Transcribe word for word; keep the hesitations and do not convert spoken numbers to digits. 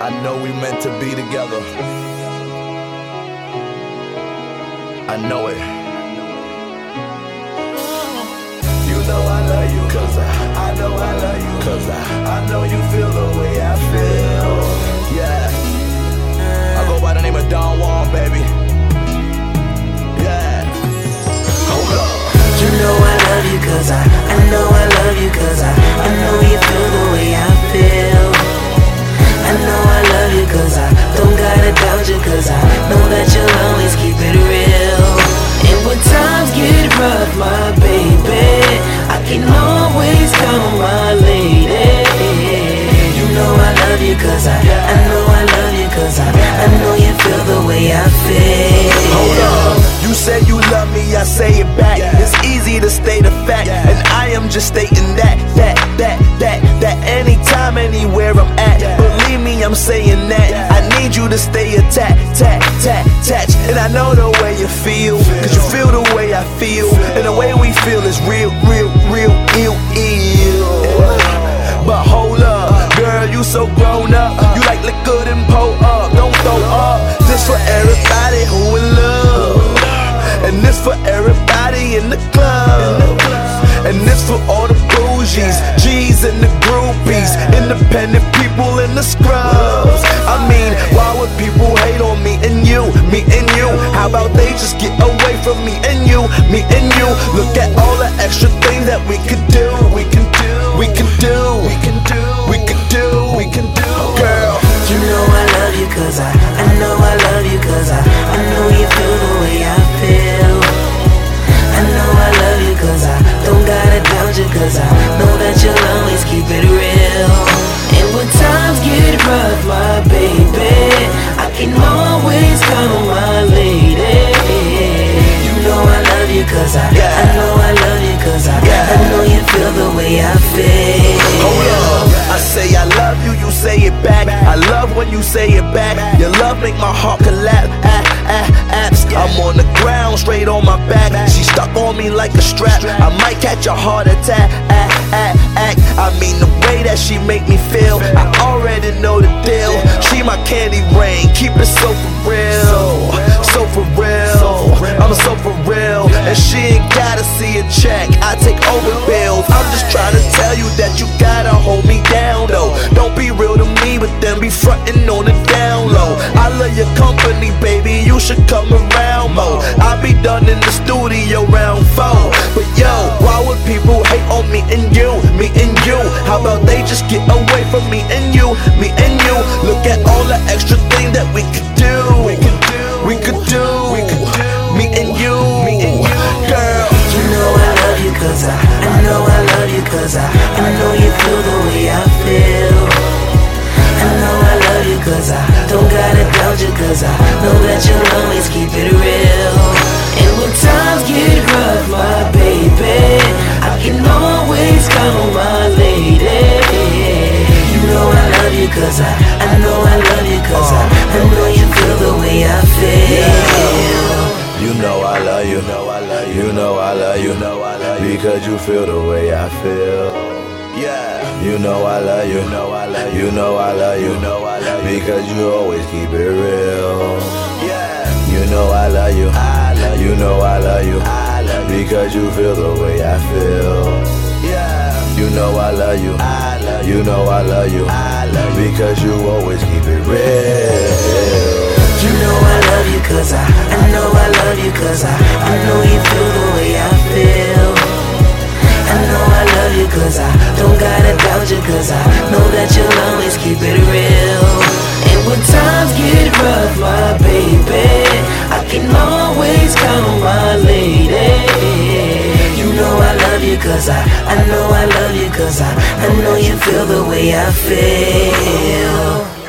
I know we meant to be together. I know it. You know I love you, cause I, I know I love you, cause I, I know you feel the way I feel. Yeah. I go by the name of Don Juan, baby. Yeah. Hold up. You know I love you cause I, I know I love you cause I, I know you feel the way I feel. I know I love you cause I don't gotta doubt you cause I know that you'll always keep it real. And when times get rough, my baby, I can always count on my lady. You know I love you cause I, I know I love you cause I, I know you feel the way I feel. Hold up. You say you love me, I say it back. It's easy to state a fact, and I am just stating that, that, that, that, that anytime, anywhere I'm at. Believe me, I'm saying that. I need you to stay attached, tap, tap, attached. And I know the way you feel, cause you feel the way I feel. And the way we feel is real, real, real, ill, ill. But hold up, girl, you so grown up. You like liquor and pull up, don't throw up. This for everybody who in love, and this for everybody in the club, and this for all the bougies, G's and the groupies, independent people in the scrubs. I mean, why would people hate on me and you, me and you? How about they just get away from me and you, me and you? Look at all the extra things that we could do, we can do, we can do, we can do, we can do, we can do, girl. You know I love you cause I, I know I love you cause I, I know you feel the way I feel. I know I love you cause I don't gotta doubt you cause I know that you'll always keep it real. And when times get rough, my baby, I can always count on my lady. You know I love you cause I, I know I love you cause I, I know you feel the way I feel. Hold up. I say I love you, you say it back. I love when you say it back. Your love make my heart collapse. Ah, ah, apps. I'm on the ground, straight on my back. She stuck on me like a strap. I might catch a heart attack. Ah, ah, act. I mean the way that she make me feel, I already know the deal. She my candy rain, keep it so for real, so for real. I'm so for real, and she ain't gotta see a check. I take over bills. I'm just trying to tell you that you gotta hold me down though. Don't be real to me, but then be frontin' on the down low. I love your company, baby. You should come around more. I be done in the studio round four. But yo, why would people hate on me and you, me and you? How about they just get away from me and you, me and you? Look at all the extra things that we could do, we could do, we could do, we could do. Me and you, me and you, girl. You know I love you cause I, I know I love you cause I, I know you feel the way I feel. I know I love you cause I don't gotta doubt you cause I know that you'll always keep it real. And when times get rough, my baby, I can always count on my lady. You know I love you cause I, I know I love you cause I, I know you feel the way I feel. You know I love you, you know I love you, because you feel the way I feel. Yeah. You know I love you, you know I love you, because you always keep it real. Yeah. You know I love you, you know I love you, because you feel the way I feel. Yeah. You know I love you, you know I love you, because you always keep it real. You know I love you cause I, I know I love you cause I, I know you feel the way I feel. I know I love you cause I don't gotta doubt you cause I know that you'll always keep it real. And when times get rough, my baby, I can always count on my lady. You know I love you cause I, I know I love you cause I, I know you feel the way I feel.